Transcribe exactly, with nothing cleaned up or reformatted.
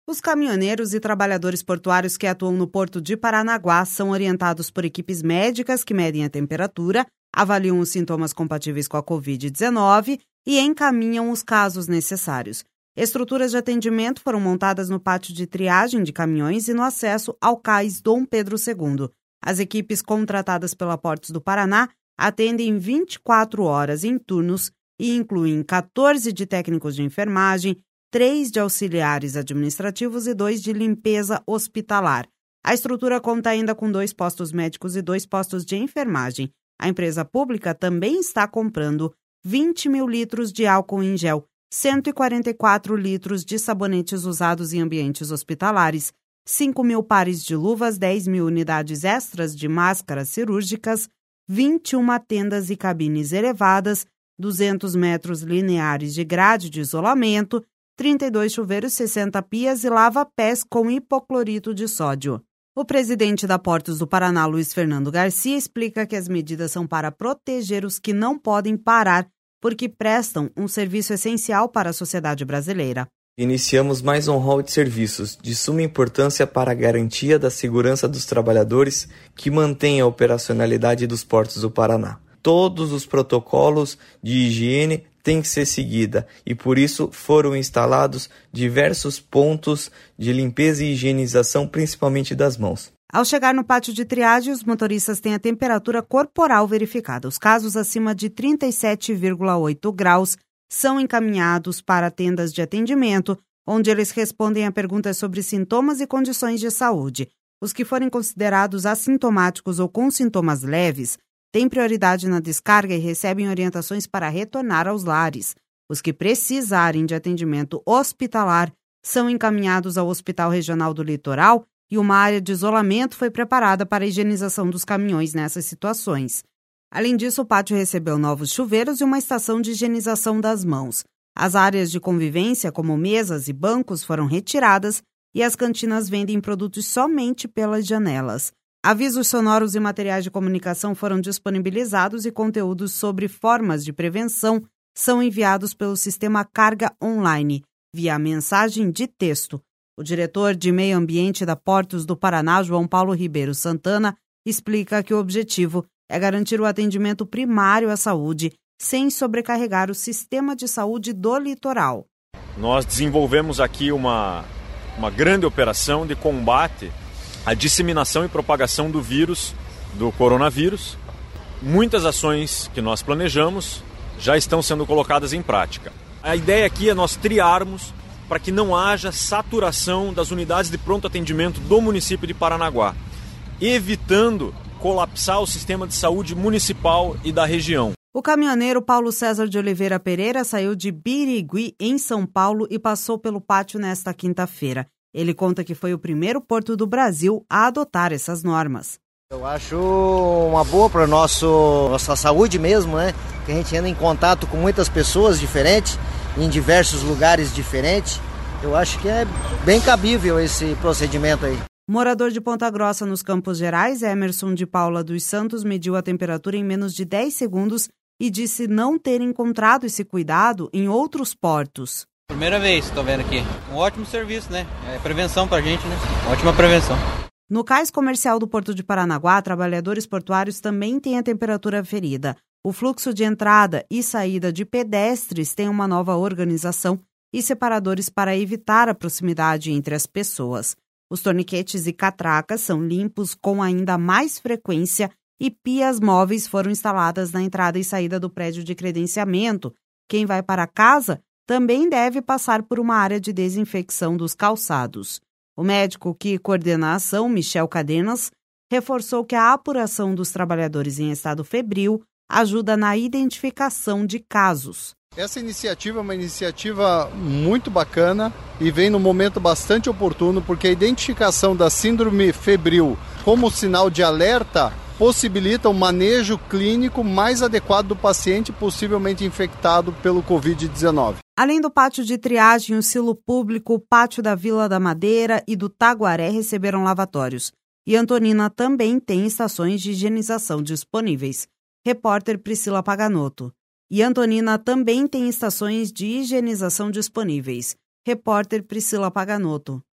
Os caminhoneiros e trabalhadores portuários que atuam no Porto de Paranaguá são orientados por equipes médicas que medem a temperatura, avaliam os sintomas compatíveis com a covid dezenove e encaminham os casos necessários. Estruturas de atendimento foram montadas no pátio de triagem de caminhões e no acesso ao cais Dom Pedro segundo. As equipes contratadas pela Portos do Paraná atendem vinte e quatro horas em turnos e incluem quatorze de técnicos de enfermagem, três de auxiliares administrativos e dois de limpeza hospitalar. A estrutura conta ainda com dois postos médicos e dois postos de enfermagem. A empresa pública também está comprando vinte mil litros de álcool em gel, cento e quarenta e quatro litros de sabonetes usados em ambientes hospitalares, cinco mil pares de luvas, dez mil unidades extras de máscaras cirúrgicas, vinte e uma tendas e cabines elevadas, duzentos metros lineares de grade de isolamento, trinta e dois chuveiros, sessenta pias e lava-pés com hipoclorito de sódio. O presidente da Portos do Paraná, Luiz Fernando Garcia, explica que as medidas são para proteger os que não podem parar, porque prestam um serviço essencial para a sociedade brasileira. Iniciamos mais um rol de serviços de suma importância para a garantia da segurança dos trabalhadores que mantém a operacionalidade dos portos do Paraná. Todos os protocolos de higiene têm que ser seguida e por isso foram instalados diversos pontos de limpeza e higienização, principalmente das mãos. Ao chegar no pátio de triagem, os motoristas têm a temperatura corporal verificada. Os casos acima de trinta e sete vírgula oito graus são encaminhados para tendas de atendimento, onde eles respondem a perguntas sobre sintomas e condições de saúde. Os que forem considerados assintomáticos ou com sintomas leves têm prioridade na descarga e recebem orientações para retornar aos lares. Os que precisarem de atendimento hospitalar são encaminhados ao Hospital Regional do Litoral e uma área de isolamento foi preparada para a higienização dos caminhões nessas situações. Além disso, o pátio recebeu novos chuveiros e uma estação de higienização das mãos. As áreas de convivência, como mesas e bancos, foram retiradas e as cantinas vendem produtos somente pelas janelas. Avisos sonoros e materiais de comunicação foram disponibilizados e conteúdos sobre formas de prevenção são enviados pelo sistema Carga Online, via mensagem de texto. O diretor de Meio Ambiente da Portos do Paraná, João Paulo Ribeiro Santana, explica que o objetivo é garantir o atendimento primário à saúde, sem sobrecarregar o sistema de saúde do litoral. Nós desenvolvemos aqui uma, uma grande operação de combate à disseminação e propagação do vírus, do coronavírus. Muitas ações que nós planejamos já estão sendo colocadas em prática. A ideia aqui é nós triarmos para que não haja saturação das unidades de pronto atendimento do município de Paranaguá, evitando colapsar o sistema de saúde municipal e da região. O caminhoneiro Paulo César de Oliveira Pereira saiu de Birigui, em São Paulo, e passou pelo pátio nesta quinta-feira. Ele conta que foi o primeiro porto do Brasil a adotar essas normas. Eu acho uma boa para nossa saúde mesmo, né? Que a gente anda em contato com muitas pessoas diferentes, em diversos lugares diferentes. Eu acho que é bem cabível esse procedimento aí. Morador de Ponta Grossa, nos Campos Gerais, Emerson de Paula dos Santos mediu a temperatura em menos de dez segundos e disse não ter encontrado esse cuidado em outros portos. Primeira vez que estou vendo aqui. Um ótimo serviço, né? É prevenção pra gente, né? Ótima prevenção. No cais comercial do Porto de Paranaguá, trabalhadores portuários também têm a temperatura aferida. O fluxo de entrada e saída de pedestres tem uma nova organização e separadores para evitar a proximidade entre as pessoas. Os torniquetes e catracas são limpos com ainda mais frequência e pias móveis foram instaladas na entrada e saída do prédio de credenciamento. Quem vai para casa também deve passar por uma área de desinfecção dos calçados. O médico que coordena a ação, Michel Cadenas, reforçou que a apuração dos trabalhadores em estado febril ajuda na identificação de casos. Essa iniciativa é uma iniciativa muito bacana e vem num momento bastante oportuno, porque a identificação da síndrome febril como sinal de alerta possibilita um manejo clínico mais adequado do paciente possivelmente infectado pelo covid dezenove. Além do pátio de triagem, o silo público, o pátio da Vila da Madeira e do Taguaré receberam lavatórios. E Antonina também tem estações de higienização disponíveis. Repórter Priscila Paganotto. E Antonina também tem estações de higienização disponíveis. Repórter Priscila Paganotto.